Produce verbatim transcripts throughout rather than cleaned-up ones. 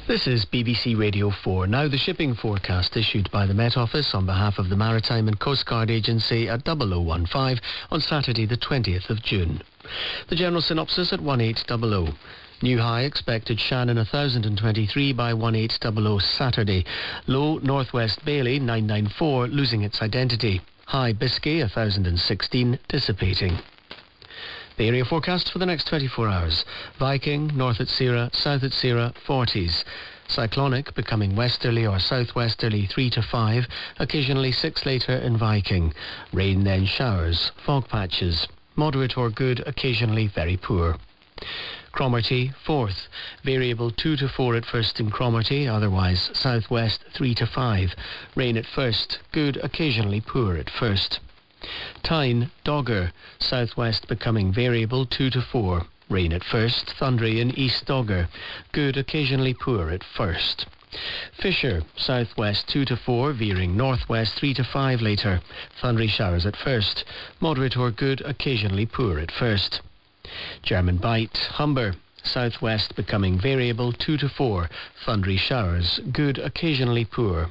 This is B B C Radio four. Now the shipping forecast issued by the Met Office on behalf of the Maritime and Coast Guard Agency at double oh one five on Saturday the twentieth of June. The general synopsis at one eight hundred. New high expected Shannon one thousand twenty-three by one eight hundred Saturday. Low northwest Bailey nine ninety-four losing its identity. High Biscay one thousand sixteen dissipating. The area forecast for the next twenty-four hours. Viking, north at Sierra, south at Sierra, forties. Cyclonic becoming westerly or southwesterly three to five, occasionally six later in Viking. Rain then showers, fog patches. Moderate or good, occasionally very poor. Cromarty, fourth. Variable two to four at first in Cromarty, otherwise southwest three to five. Rain at first, good, occasionally poor at first. Tyne, Dogger, southwest becoming variable two to four. Rain at first, thundery in East Dogger. Good, occasionally poor at first. Fisher, southwest two to four, veering northwest three to five later. Thundery showers at first. Moderate or good, occasionally poor at first. German Bight, Humber, southwest becoming variable two to four. Thundery showers. Good, occasionally poor.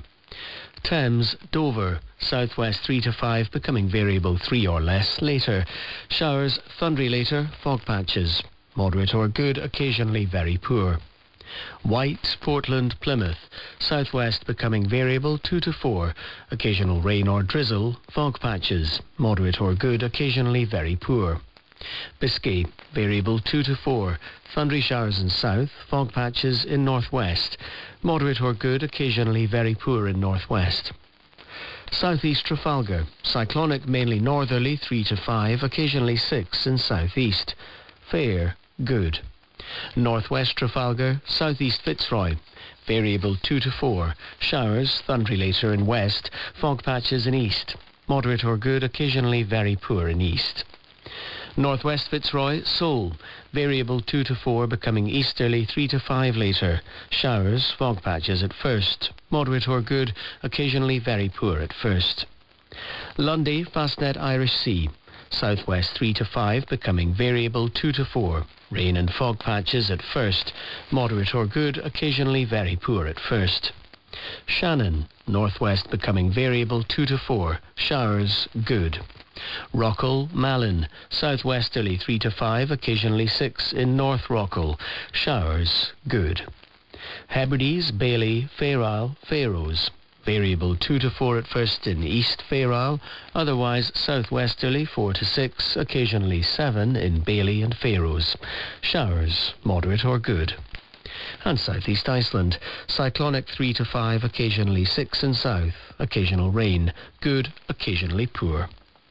Thames, Dover, southwest three to five, becoming variable three or less later. Showers, thundery later, fog patches. Moderate or good, occasionally very poor. White, Portland, Plymouth, southwest becoming variable two to four. Occasional rain or drizzle, fog patches. Moderate or good, occasionally very poor. Biscay, variable two to four. Thundery showers in south, fog patches in northwest. Moderate or good, occasionally very poor in northwest. Southeast Trafalgar, cyclonic mainly northerly three to five, occasionally six in southeast. Fair, good. Northwest Trafalgar, southeast Fitzroy, variable two to four. Showers, thundery later in west, fog patches in east. Moderate or good, occasionally very poor in east. Northwest Fitzroy, Seoul, variable two to four, becoming easterly three to five later. Showers, fog patches at first. Moderate or good, occasionally very poor at first. Lundy, Fastnet Irish Sea, southwest three to five, becoming variable two to four. Rain and fog patches at first. Moderate or good, occasionally very poor at first. Shannon, northwest becoming variable two to four. Showers, good. Rockall, Malin, southwesterly three to five, occasionally six in North Rockall. Showers, good. Hebrides, Bailey, Fairisle, Faroes, variable two to four at first in East Fairisle, otherwise southwesterly four to six, occasionally seven in Bailey and Faroes. Showers, moderate or good. And southeast Iceland, cyclonic three to five, occasionally six in south, occasional rain, good, occasionally poor.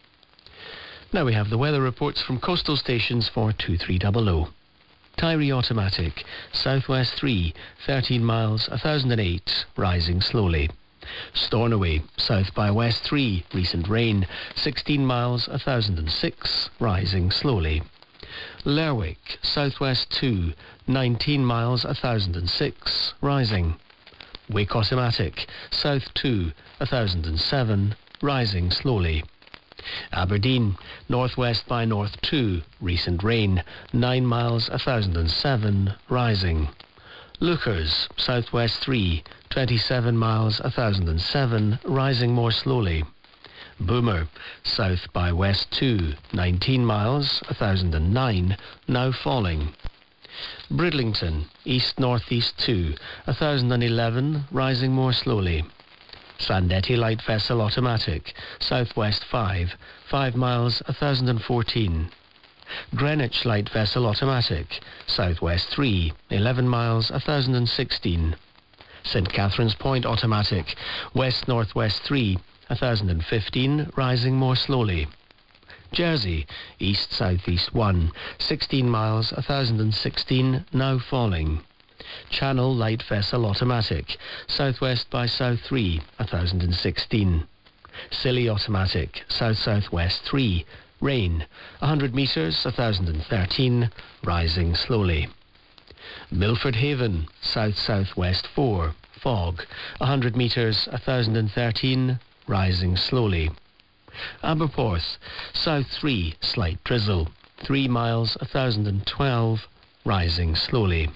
Now we have the weather reports from coastal stations for two three hundred. Tyree Automatic, southwest three, thirteen miles, one thousand eight, rising slowly. Stornoway, south by west three, recent rain, sixteen miles, one thousand six, rising slowly. Lerwick, southwest two, nineteen miles, one thousand six, rising. Wake Automatic, south two, one thousand seven, rising slowly. Aberdeen, northwest by north two, recent rain, nine miles, one thousand seven, rising. Lookers, southwest three, twenty-seven miles, one thousand seven, rising more slowly. Boomer, south by west two, nineteen miles, one thousand nine, now falling. Bridlington, east-northeast two, one thousand eleven, rising more slowly. Sandetti Light Vessel Automatic, southwest five, five miles, one thousand fourteen. Greenwich Light Vessel Automatic, southwest three, eleven miles, one thousand sixteen. St Catherine's Point Automatic, west-northwest three, one thousand fifteen, rising more slowly. Jersey, east-southeast one, sixteen miles, one thousand sixteen, now falling. Channel Light Vessel Automatic, southwest by south three, one thousand sixteen. Scilly Automatic, south-southwest three, rain, one hundred metres, one thousand thirteen, rising slowly. Milford Haven, south-southwest four, fog, one hundred metres, one thousand thirteen, rising slowly. Aberporth, south three, slight drizzle, three miles, one thousand twelve, rising slowly.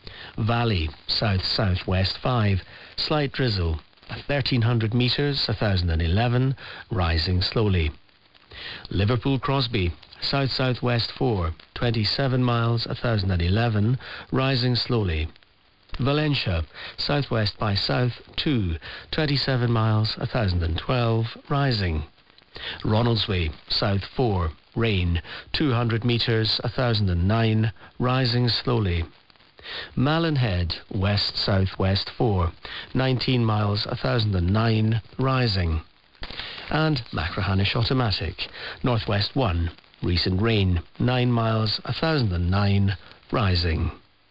Valley, south-southwest five, slight drizzle, thirteen hundred metres, one thousand eleven, rising slowly. Liverpool Crosby, south-southwest four, twenty-seven miles, one thousand eleven, rising slowly. Valencia, southwest by south two, twenty-seven miles, one thousand twelve, rising. Ronaldsway, south four, rain, two hundred metres, one thousand nine, rising slowly. Malin Head, west-southwest four, nineteen miles, one thousand nine, rising. And Machrihanish Automatic, northwest one, recent rain, nine miles, one thousand nine, rising.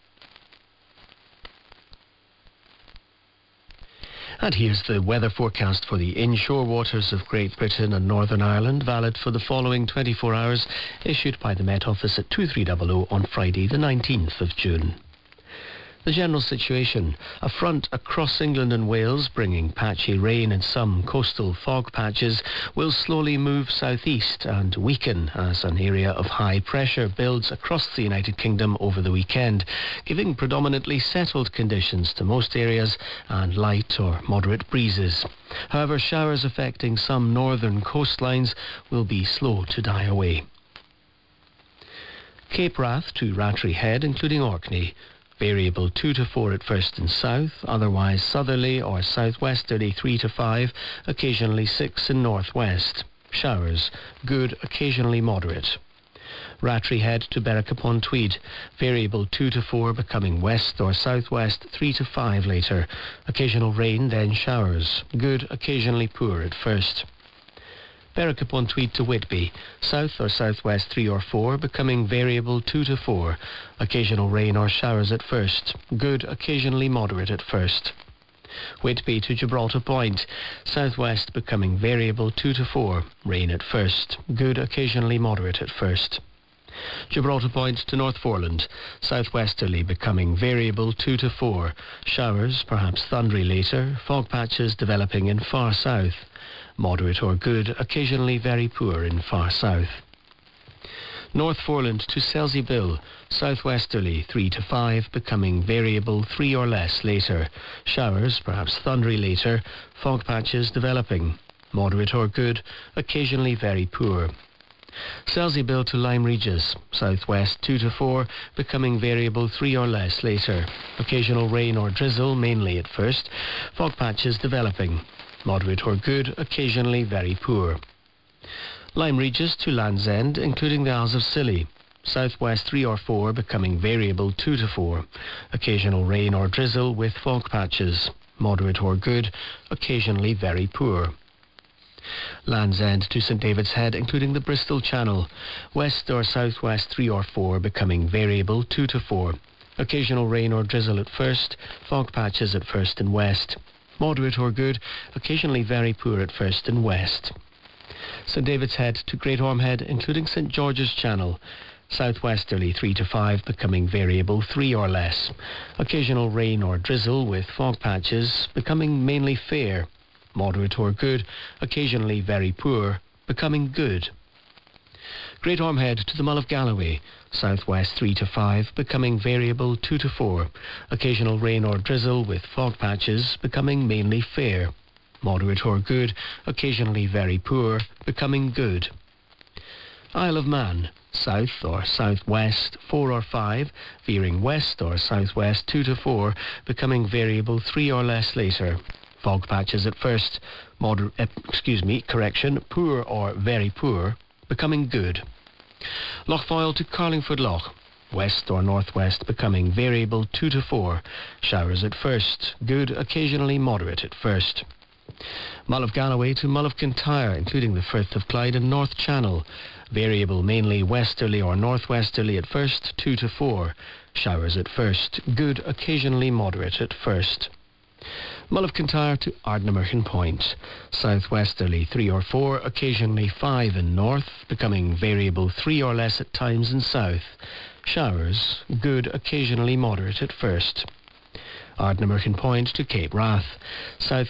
And here's the weather forecast for the inshore waters of Great Britain and Northern Ireland, valid for the following twenty-four hours, issued by the Met Office at two three hundred on Friday the nineteenth of June. The general situation: a front across England and Wales bringing patchy rain and some coastal fog patches will slowly move southeast and weaken as an area of high pressure builds across the United Kingdom over the weekend, giving predominantly settled conditions to most areas and light or moderate breezes. However, showers affecting some northern coastlines will be slow to die away. Cape Wrath to Rattray Head, including Orkney. Variable two to four at first in south, otherwise southerly or southwesterly three to five, occasionally six in northwest. Showers, good, occasionally moderate. Rattray Head to Berwick upon Tweed. Variable two to four, becoming west or southwest three to five later. Occasional rain, then showers. Good, occasionally poor at first. Berwick upon Tweed to Whitby, south or southwest three or four, becoming variable two to four. Occasional rain or showers at first. Good, occasionally moderate at first. Whitby to Gibraltar Point, southwest becoming variable two to four. Rain at first. Good, occasionally moderate at first. Gibraltar Point to North Foreland, southwesterly becoming variable two to four. Showers, perhaps thundery later. Fog patches developing in far south. Moderate or good, occasionally very poor in far south. North Foreland to Selsey Bill, southwesterly three to five, becoming variable three or less later. Showers, perhaps thundery later. Fog patches developing. Moderate or good, occasionally very poor. Selsey Bill to Lyme Regis, southwest two to four, becoming variable three or less later. Occasional rain or drizzle, mainly at first. Fog patches developing. Moderate or good, occasionally very poor. Lyme Regis to Land's End, including the Isles of Scilly. Southwest three or four, becoming variable two to four. Occasional rain or drizzle with fog patches. Moderate or good, occasionally very poor. Land's End to St David's Head, including the Bristol Channel. West or southwest three or four, becoming variable two to four. Occasional rain or drizzle at first. Fog patches at first and west. Moderate or good, occasionally very poor at first and west. St David's Head to Great Orme Head, including St George's Channel. Southwesterly three to five, becoming variable three or less. Occasional rain or drizzle with fog patches, becoming mainly fair. Moderate or good, occasionally very poor, becoming good. Great Orme Head to the Mull of Galloway, southwest three to five, becoming variable two to four. Occasional rain or drizzle with fog patches, becoming mainly fair. Moderate or good, occasionally very poor, becoming good. Isle of Man, south or southwest four or five, veering west or southwest two to four, becoming variable three or less later. Fog patches at first. Moder- uh, excuse me, correction, poor or very poor, becoming good. Loch Foyle to Carlingford Loch, west or northwest, becoming variable two to four. Showers at first. Good, occasionally moderate at first. Mull of Galloway to Mull of Kintyre, including the Firth of Clyde and North Channel. Variable mainly westerly or northwesterly at first, two to four. Showers at first. Good, occasionally moderate at first. Mull of Kintyre to Ardnamurchan Point. Southwesterly three or four, occasionally five in north, becoming variable three or less at times in south. Showers, good, occasionally moderate at first. Ardnamurchan Point to Cape Wrath.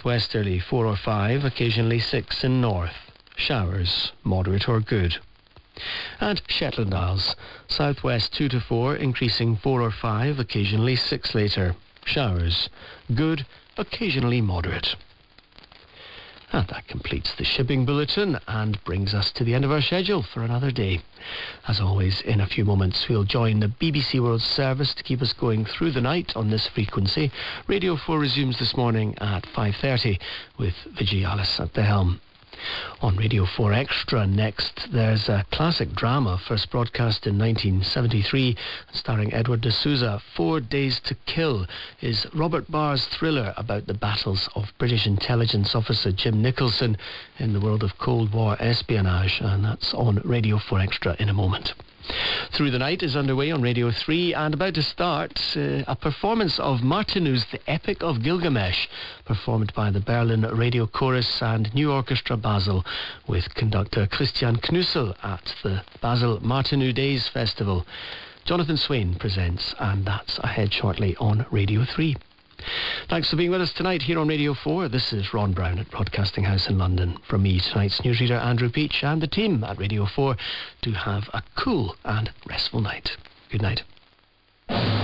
Southwesterly four or five, occasionally six in north. Showers, moderate or good. And Shetland Isles, southwest two to four, increasing four or five, occasionally six later. Showers, good, occasionally moderate. And that completes the shipping bulletin and brings us to the end of our schedule for another day. As always, in a few moments we'll join the B B C World Service to keep us going through the night on this frequency. Radio four resumes this morning at five thirty with Vijay Alice at the helm. On Radio four Extra next, there's a classic drama first broadcast in nineteen seventy-three, starring Edward de Souza. Four Days to Kill is Robert Barr's thriller about the battles of British intelligence officer Jim Nicholson in the world of Cold War espionage, and that's on Radio four Extra in a moment. Through the Night is underway on Radio three, and about to start uh, a performance of Martinou's The Epic of Gilgamesh, performed by the Berlin Radio Chorus and New Orchestra Basel, with conductor Christian Knussel at the Basel Martinou Days Festival. Jonathan Swain presents, and that's ahead shortly on Radio three. Thanks for being with us tonight here on Radio four. This is Ron Brown at Broadcasting House in London. From me, tonight's newsreader Andrew Peach, and the team at Radio four, do have a cool and restful night. Good night.